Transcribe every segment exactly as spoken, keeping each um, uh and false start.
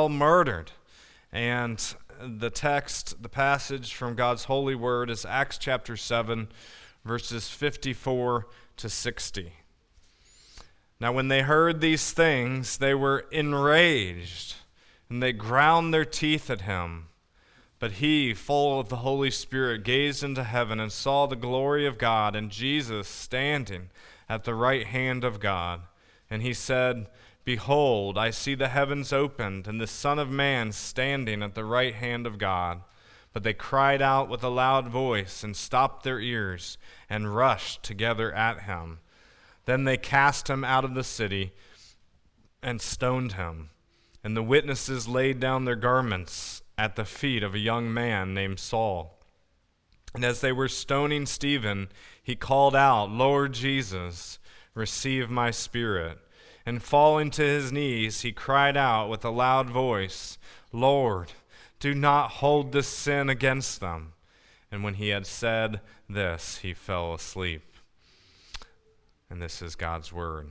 well murdered. And the text, the passage from God's holy word is Acts chapter seven, verses fifty-four to sixty. Now when they heard these things, they were enraged, and they ground their teeth at him. But he, full of the Holy Spirit, gazed into heaven and saw the glory of God and Jesus standing at the right hand of God. And he said, Behold, I see the heavens opened, and the Son of Man standing at the right hand of God. But they cried out with a loud voice and stopped their ears and rushed together at him. Then they cast him out of the city and stoned him. And the witnesses laid down their garments at the feet of a young man named Saul. And as they were stoning Stephen, he called out, Lord Jesus, receive my spirit. And falling to his knees, he cried out with a loud voice, Lord, do not hold this sin against them. And when he had said this, he fell asleep. And this is God's word.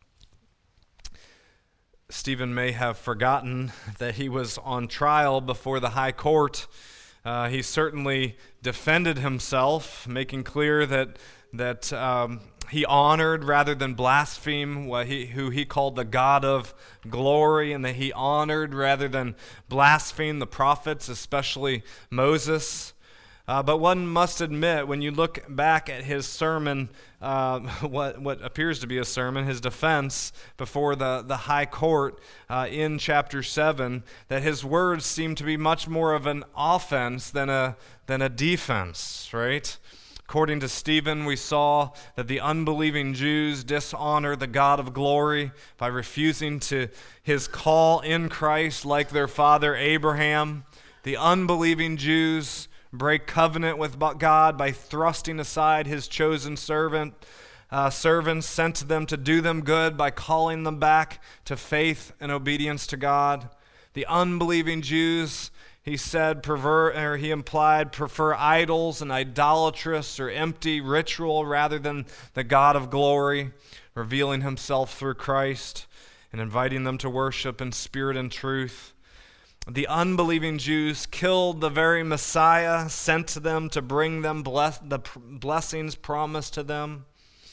Stephen may have forgotten that he was on trial before the high court. Uh, he certainly defended himself, making clear that that um, he honored rather than blasphemed what he, who he called the God of glory, and that he honored rather than blaspheme the prophets, especially Moses. Uh, but one must admit, when you look back at his sermon, uh, what what appears to be a sermon, his defense before the, the high court uh, in chapter seven, that his words seem to be much more of an offense than a than a defense, right? According to Stephen, we saw that the unbelieving Jews dishonor the God of glory by refusing to his call in Christ like their father Abraham. The unbelieving Jews break covenant with God by thrusting aside his chosen servant, uh, servants sent to them to do them good by calling them back to faith and obedience to God. The unbelieving Jews, he said, pervert, or he implied, prefer idols and idolatrous or empty ritual rather than the God of glory, revealing himself through Christ and inviting them to worship in spirit and truth. The unbelieving Jews killed the very Messiah sent to them to bring them bless, the pr- blessings promised to them.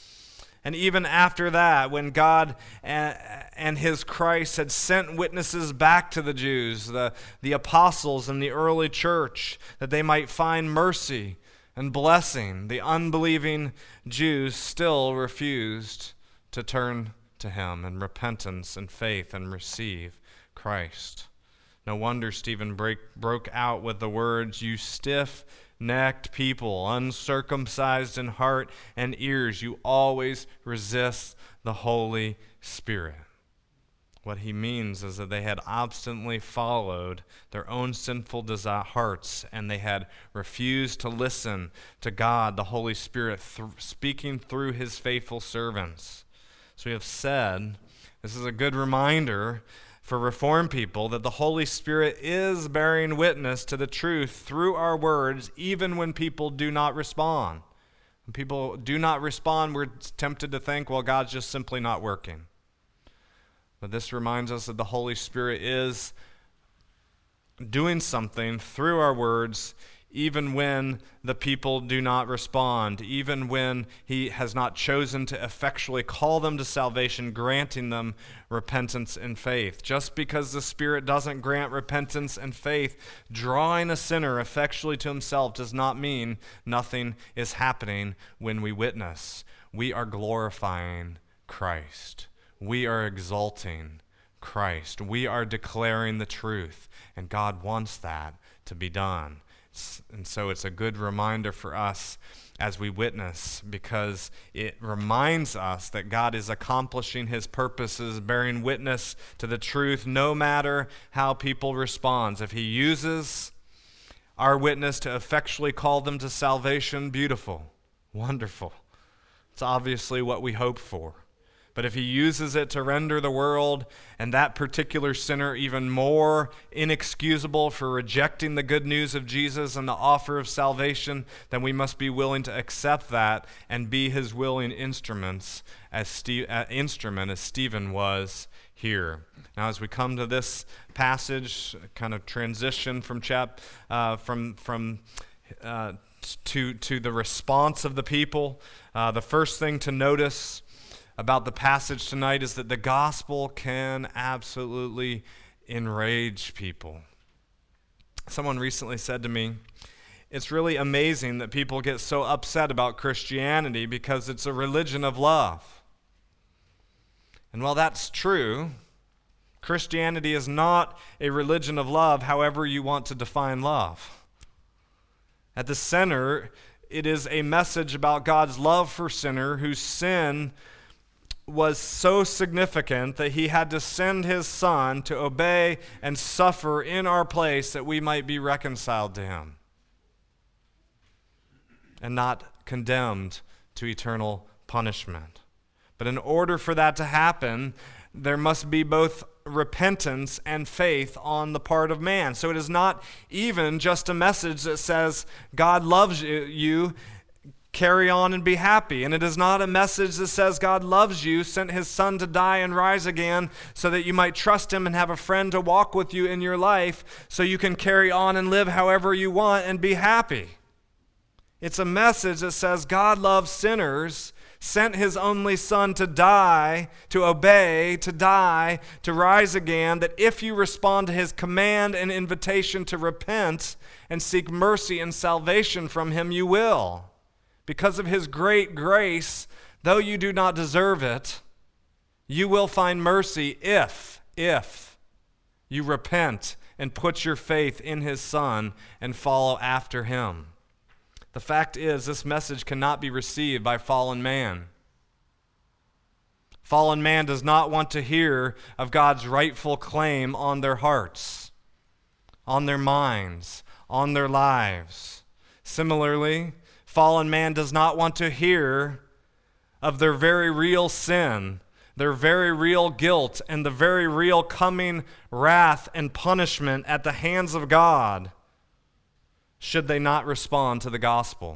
And even after that, when God and, and his Christ had sent witnesses back to the Jews, the, the apostles in the early church, that they might find mercy and blessing, the unbelieving Jews still refused to turn to him in repentance and faith and receive Christ. No wonder Stephen break, broke out with the words, You stiff-necked people, uncircumcised in heart and ears, you always resist the Holy Spirit. What he means is that they had obstinately followed their own sinful desire hearts, and they had refused to listen to God, the Holy Spirit, th- speaking through his faithful servants. So we have said, this is a good reminder for Reformed people that the Holy Spirit is bearing witness to the truth through our words, even when people do not respond. When people do not respond, we're tempted to think, well, God's just simply not working. But this reminds us that the Holy Spirit is doing something through our words, even when the people do not respond, even when he has not chosen to effectually call them to salvation, granting them repentance and faith. Just because the Spirit doesn't grant repentance and faith, drawing a sinner effectually to himself does not mean nothing is happening when we witness. We are glorifying Christ. We are exalting Christ. We are declaring the truth, and God wants that to be done. And so it's a good reminder for us as we witness, because it reminds us that God is accomplishing his purposes, bearing witness to the truth no matter how people respond. If he uses our witness to effectually call them to salvation, beautiful, wonderful. It's obviously what we hope for. But if he uses it to render the world and that particular sinner even more inexcusable for rejecting the good news of Jesus and the offer of salvation, then we must be willing to accept that and be his willing instruments as Ste- uh, instrument as Stephen was here. Now, as we come to this passage, kind of transition from chap uh, from from uh, to to the response of the people, uh, the first thing to notice about the passage tonight is that the gospel can absolutely enrage people. Someone recently said to me, it's really amazing that people get so upset about Christianity because it's a religion of love. And while that's true, Christianity is not a religion of love, however you want to define love. At the center, it is a message about God's love for sinner whose sin was so significant that he had to send his son to obey and suffer in our place that we might be reconciled to him and not condemned to eternal punishment. But in order for that to happen, there must be both repentance and faith on the part of man. So it is not even just a message that says God loves you, carry on and be happy. And it is not a message that says God loves you, sent his son to die and rise again so that you might trust him and have a friend to walk with you in your life so you can carry on and live however you want and be happy. It's a message that says God loves sinners, sent his only son to die, to obey, to die, to rise again, that if you respond to his command and invitation to repent and seek mercy and salvation from him, you will. Because of his great grace, though you do not deserve it, you will find mercy if, if you repent and put your faith in his son and follow after him. The fact is, this message cannot be received by fallen man. Fallen man does not want to hear of God's rightful claim on their hearts, on their minds, on their lives. Similarly, fallen man does not want to hear of their very real sin, their very real guilt, and the very real coming wrath and punishment at the hands of God, should they not respond to the gospel.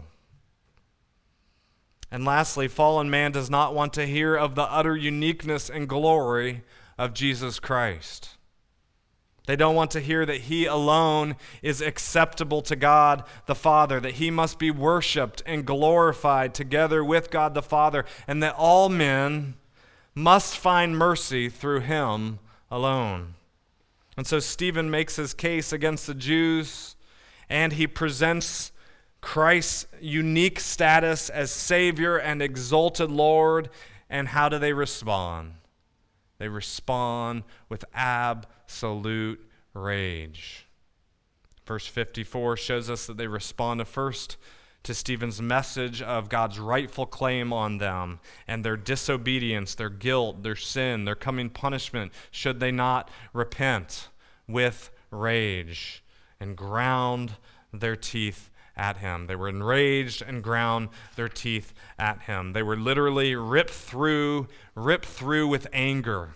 And lastly, fallen man does not want to hear of the utter uniqueness and glory of Jesus Christ. They don't want to hear that he alone is acceptable to God the Father, that he must be worshiped and glorified together with God the Father, and that all men must find mercy through him alone. And so Stephen makes his case against the Jews, and he presents Christ's unique status as Savior and exalted Lord. And how do they respond? They respond with absolute rage. Verse fifty-four shows us that they respond first to Stephen's message of God's rightful claim on them and their disobedience, their guilt, their sin, their coming punishment, should they not repent, with rage and ground their teeth at him. They were enraged and ground their teeth at him. They were literally ripped through, ripped through with anger.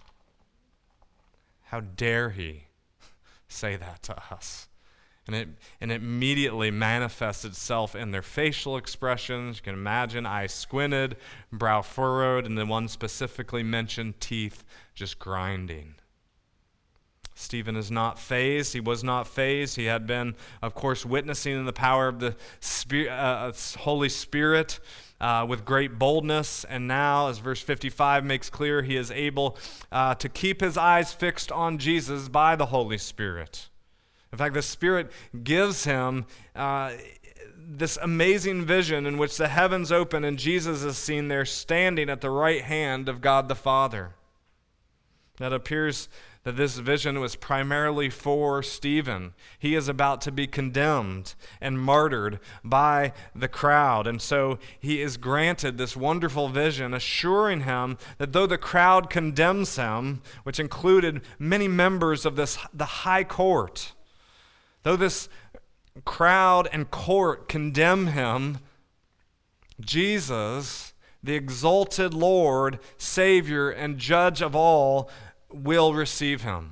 How dare he say that to us? And it, and it immediately manifests itself in their facial expressions. You can imagine eyes squinted, brow furrowed, and the one specifically mentioned, teeth just grinding. Stephen is not fazed. He was not fazed. He had been, of course, witnessing in the power of the Spirit, uh, Holy Spirit uh, with great boldness. And now, as verse fifty-five makes clear, he is able uh, to keep his eyes fixed on Jesus by the Holy Spirit. In fact, the Spirit gives him uh, this amazing vision in which the heavens open and Jesus is seen there standing at the right hand of God the Father. That appears that this vision was primarily for Stephen. He is about to be condemned and martyred by the crowd. And so he is granted this wonderful vision, assuring him that though the crowd condemns him, which included many members of this the high court, though this crowd and court condemn him, Jesus the exalted Lord, Savior, and Judge of all, will receive him.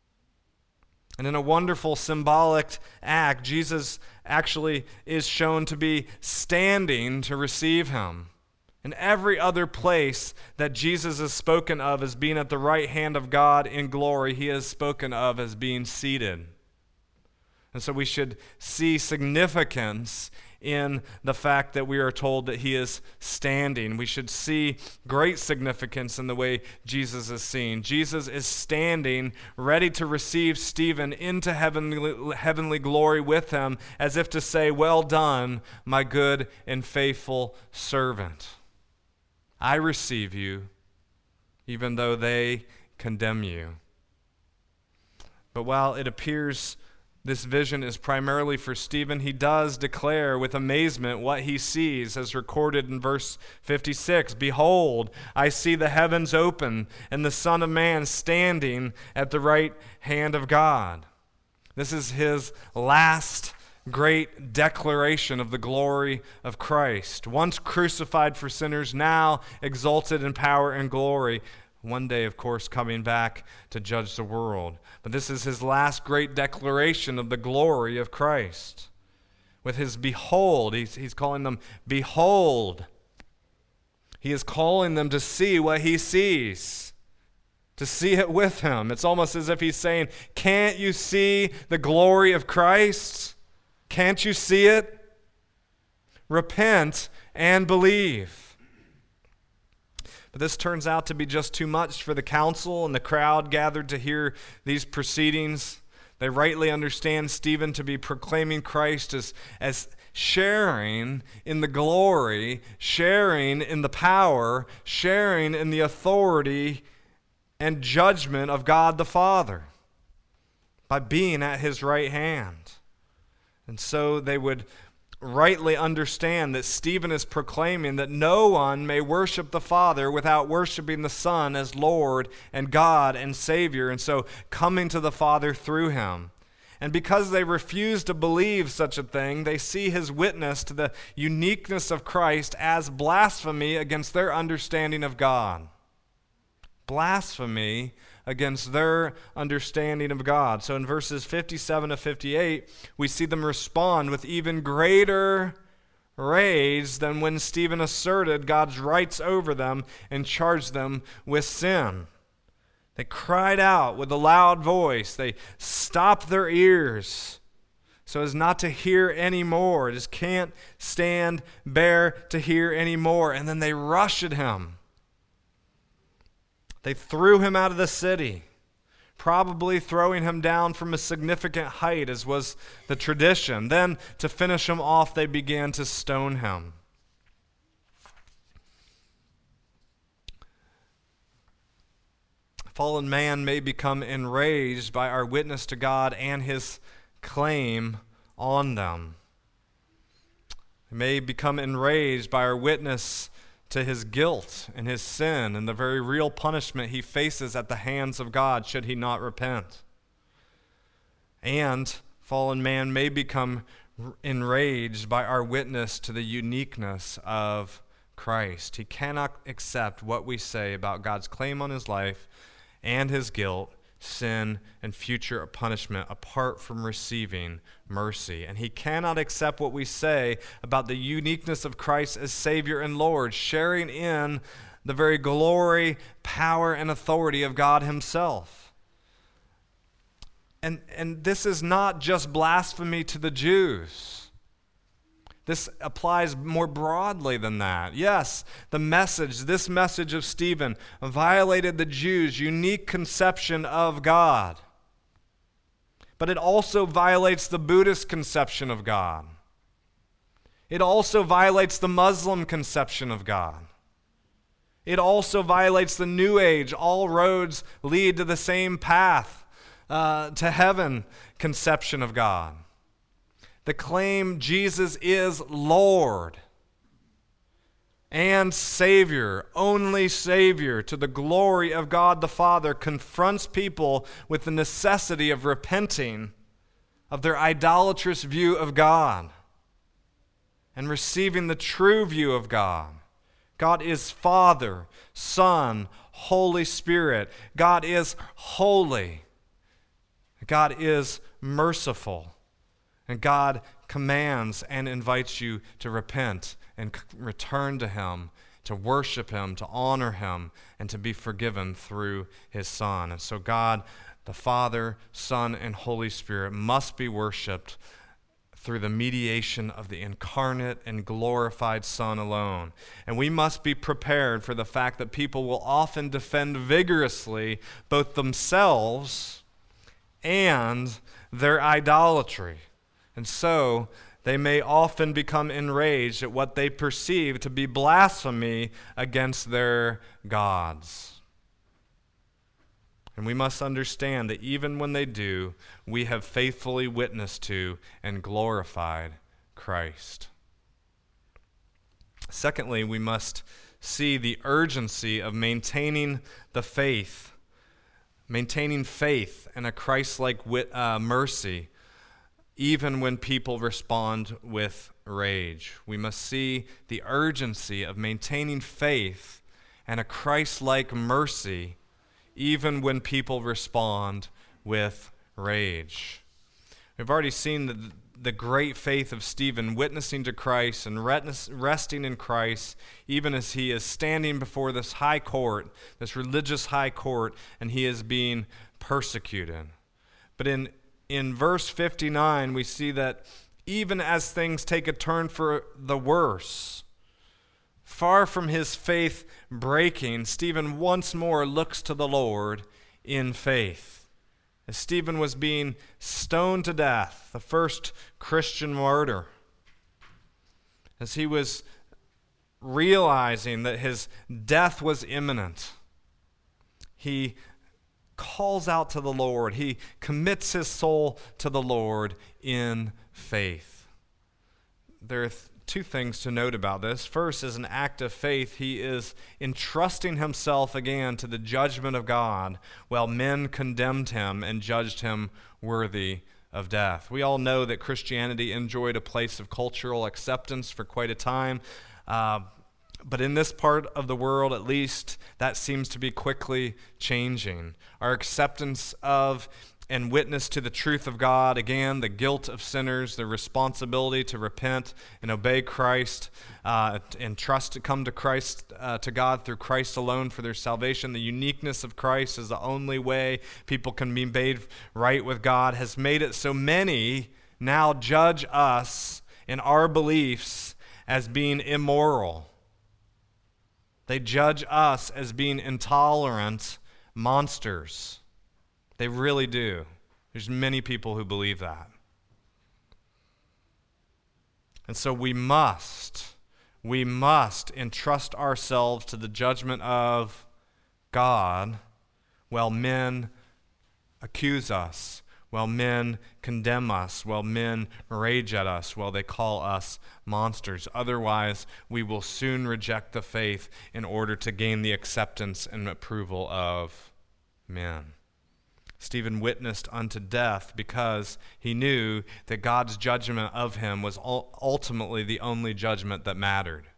And in a wonderful symbolic act, Jesus actually is shown to be standing to receive him. In every other place that Jesus is spoken of as being at the right hand of God in glory, he is spoken of as being seated. And so we should see significance in the fact that we are told that he is standing. We should see great significance in the way Jesus is seen. Jesus is standing, ready to receive Stephen into heavenly, heavenly glory with him, as if to say, "Well done, my good and faithful servant. I receive you, even though they condemn you." But while it appears this vision is primarily for Stephen, he does declare with amazement what he sees, as recorded in verse fifty-six. "Behold, I see the heavens open, and the Son of Man standing at the right hand of God." This is his last great declaration of the glory of Christ. Once crucified for sinners, now exalted in power and glory. One day, of course, coming back to judge the world. But this is his last great declaration of the glory of Christ. With his behold, he's, he's calling them behold. He is calling them to see what he sees, to see it with him. It's almost as if he's saying, "Can't you see the glory of Christ? Can't you see it? Repent and believe." But this turns out to be just too much for the council and the crowd gathered to hear these proceedings. They rightly understand Stephen to be proclaiming Christ as, as sharing in the glory, sharing in the power, sharing in the authority and judgment of God the Father by being at his right hand. And so they would rightly understand that Stephen is proclaiming that no one may worship the Father without worshiping the Son as Lord and God and Savior, and so coming to the Father through him. And because they refuse to believe such a thing, they see his witness to the uniqueness of Christ as blasphemy against their understanding of God. Blasphemy against their understanding of God. So in verses fifty-seven to fifty-eight, we see them respond with even greater rage than when Stephen asserted God's rights over them and charged them with sin. They cried out with a loud voice. They stopped their ears so as not to hear any more. Just can't stand, bear to hear any more. And then they rushed at him. They threw him out of the city, probably throwing him down from a significant height, as was the tradition. Then, to finish him off, they began to stone him. Fallen man may become enraged by our witness to God and his claim on them. He may become enraged by our witness to his guilt and his sin and the very real punishment he faces at the hands of God should he not repent. And fallen man may become enraged by our witness to the uniqueness of Christ. He cannot accept what we say about God's claim on his life and his guilt, sin, and future punishment apart from receiving mercy. And he cannot accept what we say about the uniqueness of Christ as Savior and Lord, sharing in the very glory, power, and authority of God himself. And, and this is not just blasphemy to the Jews. This applies more broadly than that. Yes, the message, this message of Stephen violated the Jews' unique conception of God. But it also violates the Buddhist conception of God. It also violates the Muslim conception of God. It also violates the New Age, all roads lead to the same path, uh, to heaven conception of God. The claim Jesus is Lord and Savior, only Savior, to the glory of God the Father, confronts people with the necessity of repenting of their idolatrous view of God and receiving the true view of God, God is Father, Son, Holy Spirit. God is holy. God is merciful. And God commands and invites you to repent and return to Him, to worship Him, to honor Him, and to be forgiven through His Son. And so God, the Father, Son, and Holy Spirit must be worshiped through the mediation of the incarnate and glorified Son alone. And we must be prepared for the fact that people will often defend vigorously both themselves and their idolatry. And so they may often become enraged at what they perceive to be blasphemy against their gods. And we must understand that even when they do, we have faithfully witnessed to and glorified Christ. Secondly, we must see the urgency of maintaining the faith, maintaining faith and a Christ-like wit, uh, mercy, even when people respond with rage. We must see the urgency of maintaining faith and a Christ-like mercy, even when people respond with rage. We've already seen the, the great faith of Stephen witnessing to Christ and resting in Christ, even as he is standing before this high court, this religious high court, and he is being persecuted. But in In verse fifty-nine, we see that even as things take a turn for the worse, far from his faith breaking, Stephen once more looks to the Lord in faith. As Stephen was being stoned to death, the first Christian martyr, as he was realizing that his death was imminent, he calls out to the Lord. He commits his soul to the Lord in faith. There are th- two things to note about this. First, as an act of faith, he is entrusting himself again to the judgment of God, while men condemned him and judged him worthy of death. We all know that Christianity enjoyed a place of cultural acceptance for quite a time. Uh, But in this part of the world, at least, that seems to be quickly changing. Our acceptance of and witness to the truth of God, again, the guilt of sinners, the responsibility to repent and obey Christ, uh, and trust to come to Christ, uh, to God through Christ alone for their salvation. The uniqueness of Christ is the only way people can be made right with God, has made it so many now judge us in our beliefs as being immoral. They judge us as being intolerant monsters. They really do. There's many people who believe that. And so we must, we must entrust ourselves to the judgment of God while men accuse us, while men condemn us, while men rage at us, while they call us monsters. Otherwise, we will soon reject the faith in order to gain the acceptance and approval of men. Stephen witnessed unto death because he knew that God's judgment of him was ultimately the only judgment that mattered.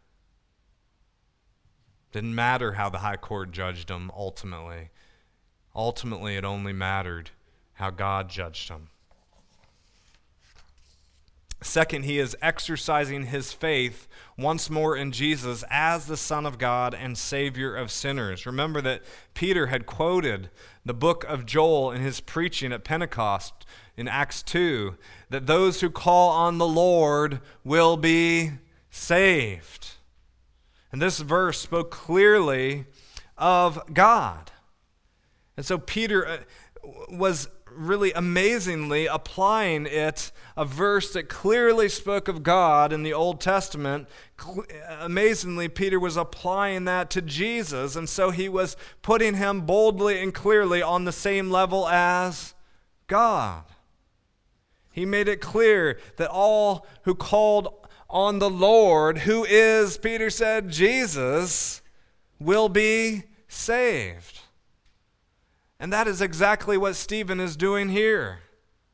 Didn't matter how the high court judged him ultimately. Ultimately, it only mattered how God judged him. Second, he is exercising his faith once more in Jesus as the Son of God and Savior of sinners. Remember that Peter had quoted the book of Joel in his preaching at Pentecost in Acts two, that those who call on the Lord will be saved. And this verse spoke clearly of God. And so Peter was really amazingly applying it, a verse that clearly spoke of God in the Old Testament. Amazingly, Peter was applying that to Jesus, and so he was putting him boldly and clearly on the same level as God. He made it clear that all who called on the Lord, who is, Peter said, Jesus, will be saved. And that is exactly what Stephen is doing here.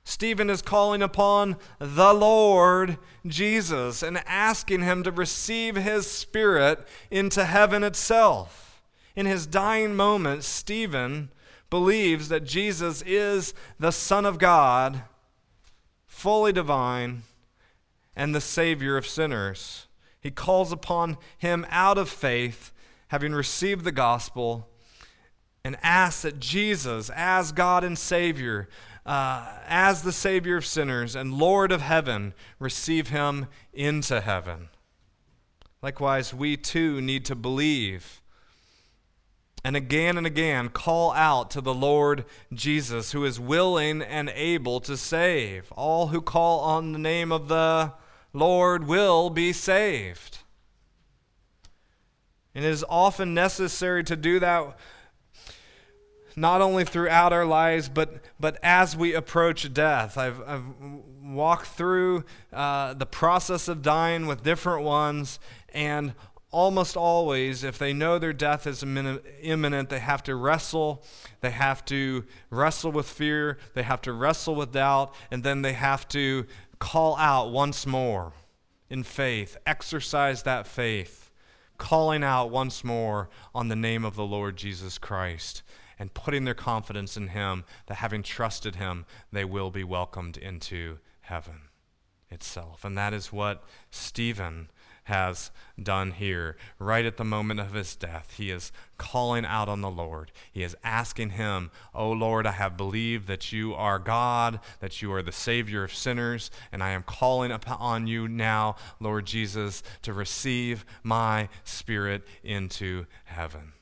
Stephen is calling upon the Lord Jesus and asking him to receive his Spirit into heaven itself. In his dying moments, Stephen believes that Jesus is the Son of God, fully divine, and the Savior of sinners. He calls upon him out of faith, having received the gospel, and asks that Jesus, as God and Savior, uh, as the Savior of sinners and Lord of heaven, receive him into heaven. Likewise, we too need to believe and again and again call out to the Lord Jesus, who is willing and able to save. All who call on the name of the Lord will be saved. And it is often necessary to do that not only throughout our lives, but but as we approach death. I've, I've walked through uh, the process of dying with different ones, and almost always, if they know their death is imminent, they have to wrestle. They have to wrestle with fear. They have to wrestle with doubt, and then they have to call out once more in faith, exercise that faith, calling out once more on the name of the Lord Jesus Christ, and putting their confidence in him, that having trusted him, they will be welcomed into heaven itself. And that is what Stephen has done here. Right at the moment of his death, he is calling out on the Lord. He is asking him, "O Lord, I have believed that you are God, that you are the Savior of sinners, and I am calling upon you now, Lord Jesus, to receive my spirit into heaven."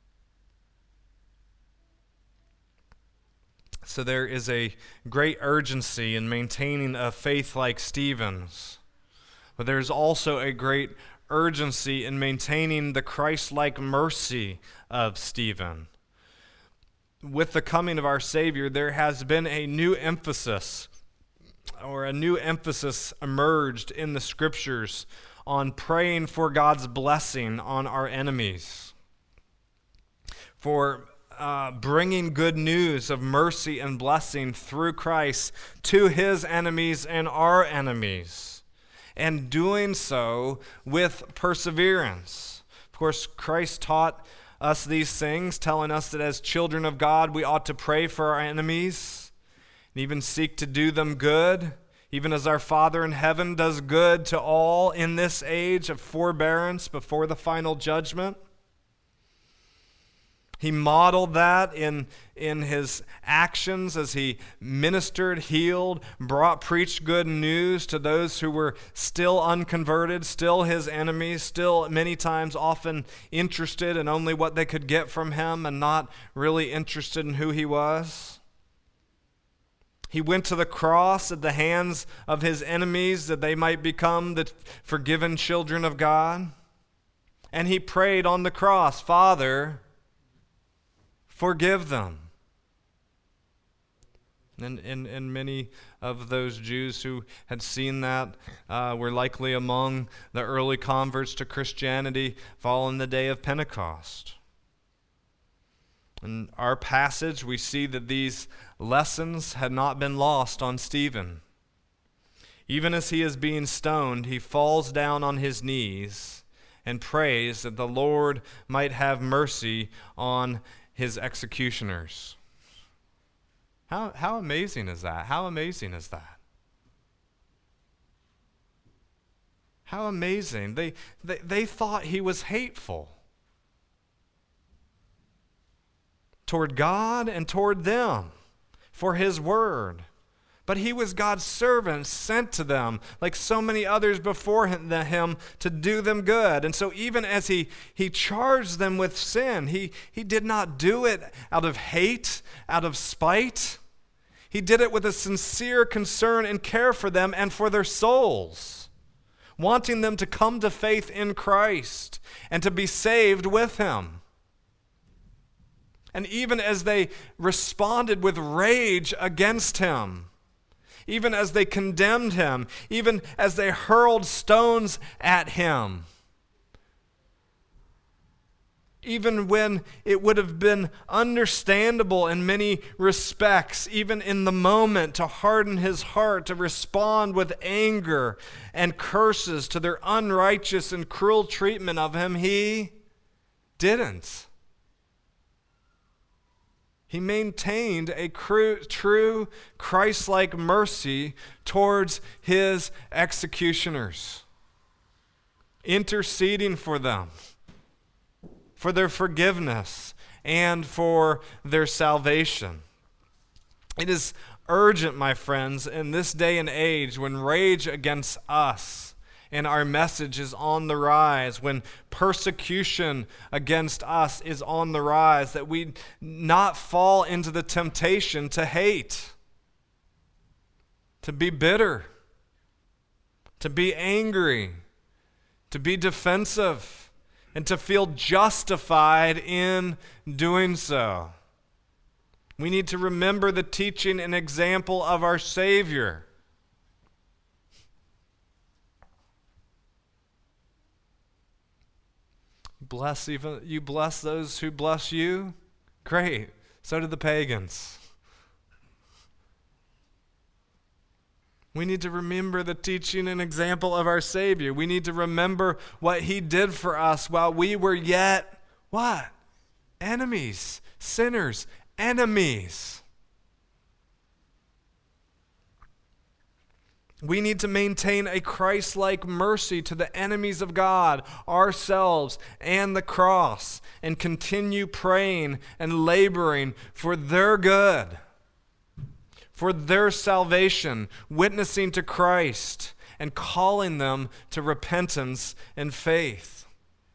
So there is a great urgency in maintaining a faith like Stephen's. But there's also a great urgency in maintaining the Christ-like mercy of Stephen. With the coming of our Savior, there has been a new emphasis, or a new emphasis emerged in the Scriptures on praying for God's blessing on our enemies, for uh, bringing good news of mercy and blessing through Christ to his enemies and our enemies, and doing so with perseverance. Of course, Christ taught us these things, telling us that as children of God, we ought to pray for our enemies and even seek to do them good, even as our Father in heaven does good to all in this age of forbearance before the final judgment. He modeled that in, in his actions as he ministered, healed, brought, preached good news to those who were still unconverted, still his enemies, still many times often interested in only what they could get from him and not really interested in who he was. He went to the cross at the hands of his enemies that they might become the forgiven children of God. And he prayed on the cross, "Father, forgive them." And, and, and many of those Jews who had seen that uh, were likely among the early converts to Christianity following the day of Pentecost. In our passage, we see that these lessons had not been lost on Stephen. Even as he is being stoned, he falls down on his knees and prays that the Lord might have mercy on his executioners. How, how amazing is that? How amazing is that? How amazing. They, they, they thought he was hateful toward God and toward them for his word. But he was God's servant sent to them, like so many others before him, to do them good. And so even as he, he charged them with sin, he, he did not do it out of hate, out of spite. He did it with a sincere concern and care for them and for their souls, wanting them to come to faith in Christ and to be saved with him. And even as they responded with rage against him, even as they condemned him, even as they hurled stones at him, even when it would have been understandable in many respects, even in the moment, to harden his heart, to respond with anger and curses to their unrighteous and cruel treatment of him, he didn't. He maintained a cru- true Christ-like mercy towards his executioners, interceding for them, for their forgiveness, and for their salvation. It is urgent, my friends, in this day and age when rage against us and our message is on the rise, when persecution against us is on the rise, that we not fall into the temptation to hate, to be bitter, to be angry, to be defensive, and to feel justified in doing so. We need to remember the teaching and example of our Savior. Bless even you bless those who bless you? Great. So do the pagans. We need to remember the teaching and example of our Savior. We need to remember what he did for us while we were yet, what? Enemies, sinners, enemies. We need to maintain a Christ-like mercy to the enemies of God, ourselves, and the cross, and continue praying and laboring for their good, for their salvation, witnessing to Christ, and calling them to repentance and faith.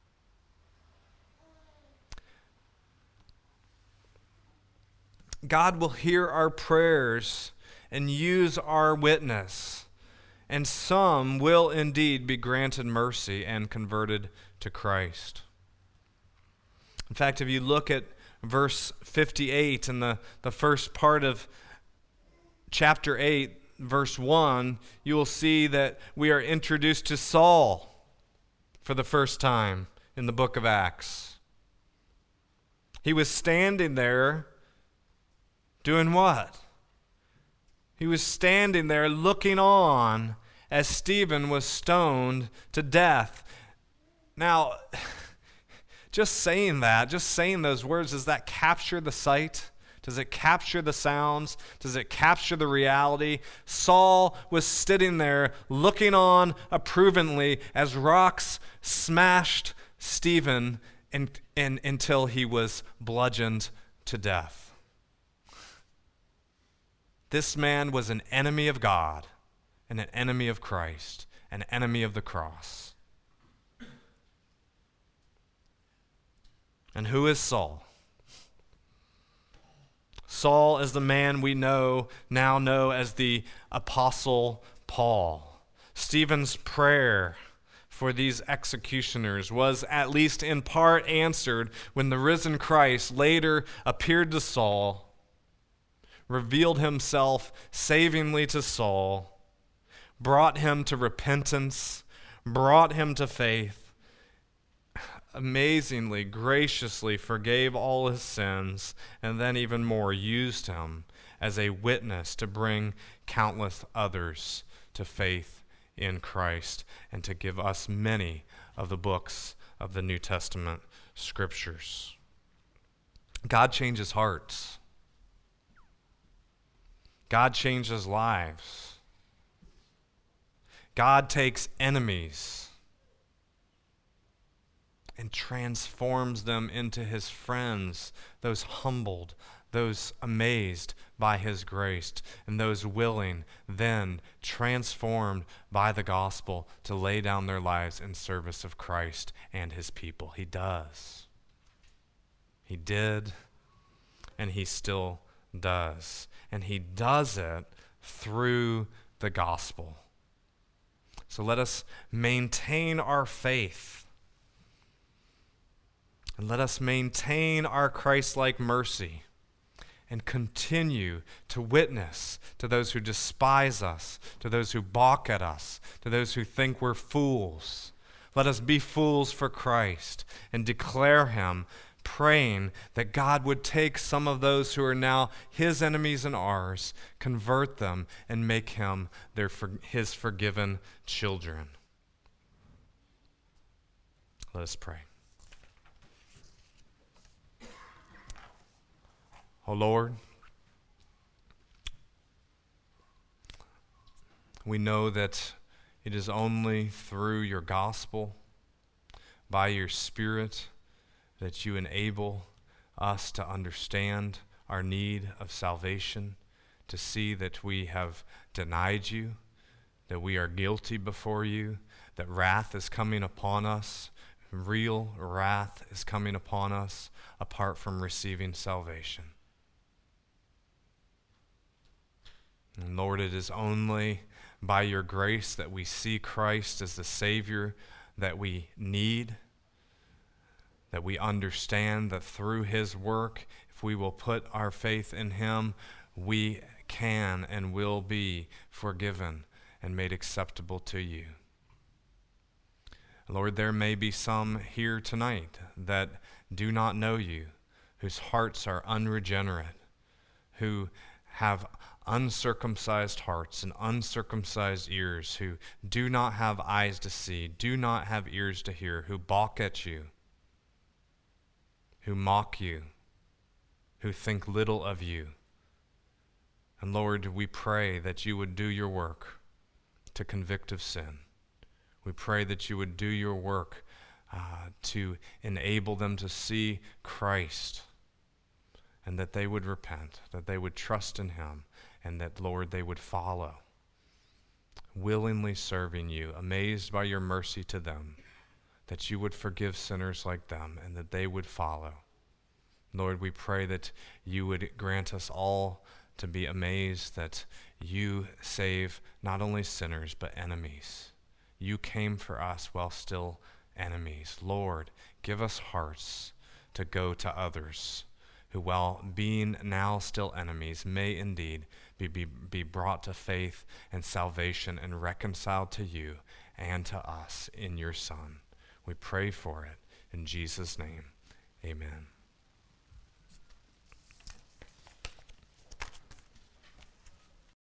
God will hear our prayers and use our witness. And some will indeed be granted mercy and converted to Christ. In fact, if you look at verse fifty-eight in the, the first part of chapter eight, verse one, you will see that we are introduced to Saul for the first time in the book of Acts. He was standing there doing what? He was standing there looking on as Stephen was stoned to death. Now, just saying that, just saying those words, does that capture the sight? Does it capture the sounds? Does it capture the reality? Saul was sitting there looking on approvingly as rocks smashed Stephen in, in, until he was bludgeoned to death. This man was an enemy of God, and an enemy of Christ, an enemy of the cross. And who is Saul? Saul is the man we know, now know as the Apostle Paul. Stephen's prayer for these executioners was at least in part answered when the risen Christ later appeared to Saul, revealed himself savingly to Saul, brought him to repentance, brought him to faith, amazingly, graciously forgave all his sins, and then even more, used him as a witness to bring countless others to faith in Christ and to give us many of the books of the New Testament scriptures. God changes hearts. God changes lives. God takes enemies and transforms them into his friends, those humbled, those amazed by his grace, and those willing, then transformed by the gospel to lay down their lives in service of Christ and his people. He does. He did, and he still does. And he does it through the gospel. So let us maintain our faith. And let us maintain our Christ-like mercy and continue to witness to those who despise us, to those who balk at us, to those who think we're fools. Let us be fools for Christ and declare him, praying that God would take some of those who are now his enemies and ours, convert them, and make him their his forgiven children. Let us pray. O Lord, we know that it is only through your gospel, by your Spirit, that you enable us to understand our need of salvation, to see that we have denied you, that we are guilty before you, that wrath is coming upon us, real wrath is coming upon us apart from receiving salvation. And Lord, it is only by your grace that we see Christ as the Savior that we need, that we understand that through his work, if we will put our faith in him, we can and will be forgiven and made acceptable to you. Lord, there may be some here tonight that do not know you, whose hearts are unregenerate, who have uncircumcised hearts and uncircumcised ears, who do not have eyes to see, do not have ears to hear, who balk at you, who mock you, who think little of you. And Lord, we pray that you would do your work to convict of sin. We pray that you would do your work uh, to enable them to see Christ, and that they would repent, that they would trust in him, and that, Lord, they would follow, willingly serving you, amazed by your mercy to them, that you would forgive sinners like them, and that they would follow. Lord, we pray that you would grant us all to be amazed that you save not only sinners, but enemies. You came for us while still enemies. Lord, give us hearts to go to others who, while being now still enemies, may indeed be, be, be brought to faith and salvation and reconciled to you and to us in your Son. We pray for it in Jesus' name. Amen.